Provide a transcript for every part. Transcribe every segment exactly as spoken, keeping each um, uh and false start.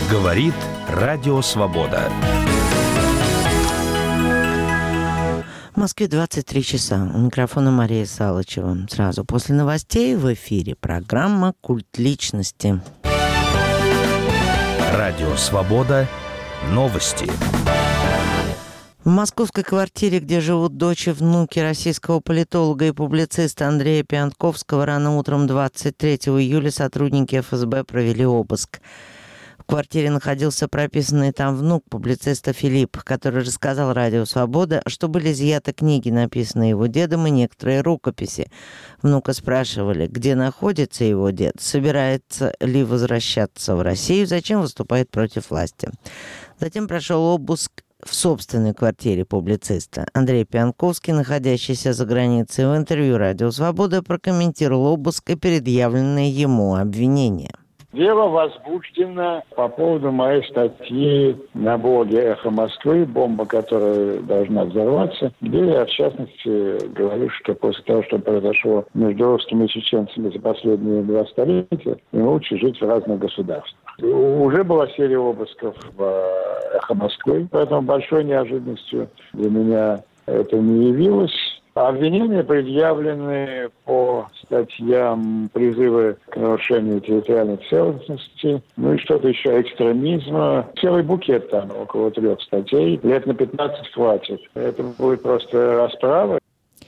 Говорит Радио Свобода. В Москве двадцать три часа. У микрофона Мария Салычева. Сразу после новостей в эфире программа «Культ личности». Радио Свобода. Новости. В московской квартире, где живут дочь и внуки российского политолога и публициста Андрея Пиантковского, рано утром двадцать третьего июля сотрудники эф эс бэ провели обыск. В квартире находился прописанный там внук публициста Филипп, который рассказал Радио Свобода, что были изъяты книги, написанные его дедом, и некоторые рукописи. Внука спрашивали, где находится его дед, собирается ли возвращаться в Россию, зачем выступает против власти. Затем прошел обыск в собственной квартире публициста. Андрей Пиантковский, находящийся за границей, в интервью «Радио Свобода» прокомментировал обыск и предъявленные ему обвинения. Дело возбуждено по поводу моей статьи на блоге «Эхо Москвы», «Бомба, которая должна взорваться», где я, в частности, говорю, что после того, что произошло между русскими и чеченцами за последние два столетия, им лучше жить в разных государствах. Уже была серия обысков в «Эхо Москвы», поэтому большой неожиданностью для меня это не явилось. Обвинения предъявлены по статьям призывы к нарушению территориальной целостности, ну и что-то еще, экстремизма. Целый букет там, около трех статей. Лет на пятнадцать хватит. Это будет просто расправа.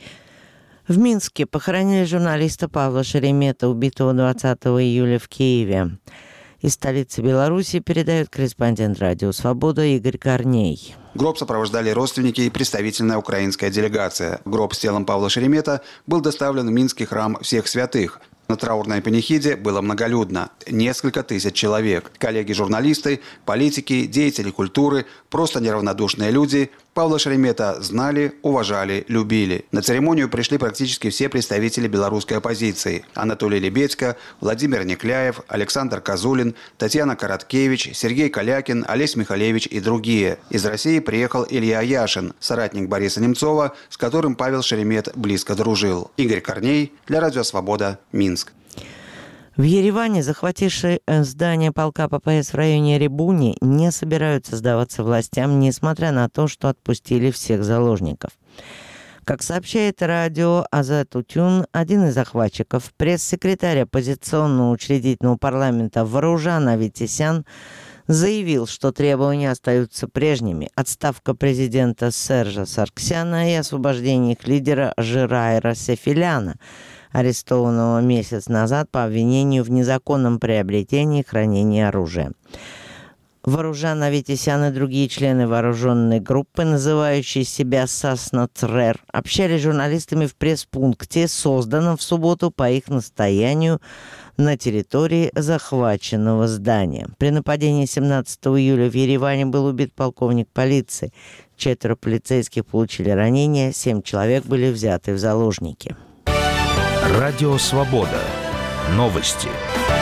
В Минске похоронили журналиста Павла Шеремета, убитого двадцатого июля в Киеве. Из столицы Беларуси передает корреспондент «Радио Свобода» Игорь Корней. Гроб сопровождали родственники и представительная украинская делегация. Гроб с телом Павла Шеремета был доставлен в Минский храм Всех Святых. На траурной панихиде было многолюдно. Несколько тысяч человек. Коллеги-журналисты, политики, деятели культуры, просто неравнодушные люди Павла Шеремета знали, уважали, любили. На церемонию пришли практически все представители белорусской оппозиции. Анатолий Лебедько, Владимир Некляев, Александр Козулин, Татьяна Короткевич, Сергей Калякин, Олесь Михалевич и другие. Из России приехал Илья Яшин, соратник Бориса Немцова, с которым Павел Шеремет близко дружил. Игорь Корней для Радио Свобода, Минск. В Ереване захватившие здание полка пэ пэ эс в районе Рябуни не собираются сдаваться властям, несмотря на то, что отпустили всех заложников. Как сообщает радио Азат Утюн, один из захватчиков, пресс-секретарь оппозиционного учредительного парламента Варужан Аветисян, заявил, что требования остаются прежними: отставка президента Сержа Сарксяна и освобождение их лидера Жирайра Сефиляна, арестованного месяц назад по обвинению в незаконном приобретении и хранении оружия. Варужан Аветисян и другие члены вооруженной группы, называющие себя Саснацрер, общались с журналистами в пресс-пункте, созданном в субботу по их настоянию на территории захваченного здания. При нападении семнадцатого июля в Ереване был убит полковник полиции. Четверо полицейских получили ранения, семь человек были взяты в заложники. Радио Свобода. Новости.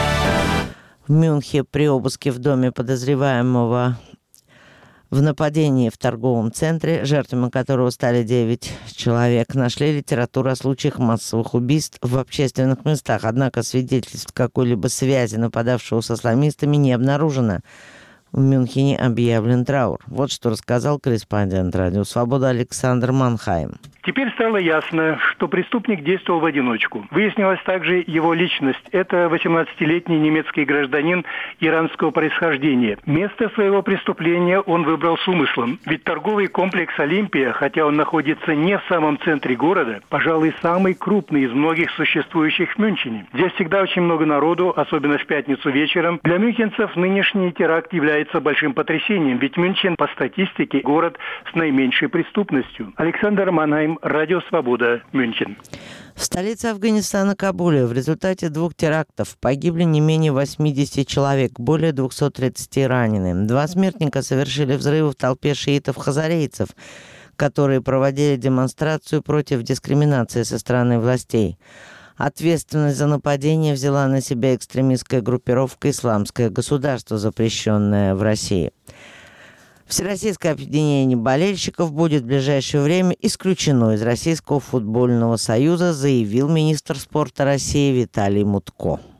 В Мюнхе при обыске в доме подозреваемого в нападении в торговом центре, жертвами которого стали девять человек, нашли литературу о случаях массовых убийств в общественных местах. Однако свидетельств какой-либо связи нападавшего с исламистами не обнаружено. В Мюнхене объявлен траур. Вот что рассказал корреспондент «Радио Свобода» Александр Манхайм. Теперь стало ясно, что преступник действовал в одиночку. Выяснилась также его личность. Это восемнадцатилетний немецкий гражданин иранского происхождения. Место своего преступления он выбрал с умыслом. Ведь торговый комплекс «Олимпия», хотя он находится не в самом центре города, пожалуй, самый крупный из многих существующих в Мюнхене. Здесь всегда очень много народу, особенно в пятницу вечером. Для мюнхенцев нынешний теракт является большим потрясением, ведь Мюнхен по статистике город с наименьшей преступностью. Александр Манхайм, Радио Свобода, Мюнхен. В столице Афганистана, Кабуле, в результате двух терактов погибли не менее восемьдесят человек, более двести тридцать ранены. Два смертника совершили взрывы в толпе шиитов-хазарейцев, которые проводили демонстрацию против дискриминации со стороны властей. Ответственность за нападение взяла на себя экстремистская группировка «Исламское государство», запрещенное в России. Всероссийское объединение болельщиков будет в ближайшее время исключено из Российского футбольного союза, заявил министр спорта России Виталий Мутко.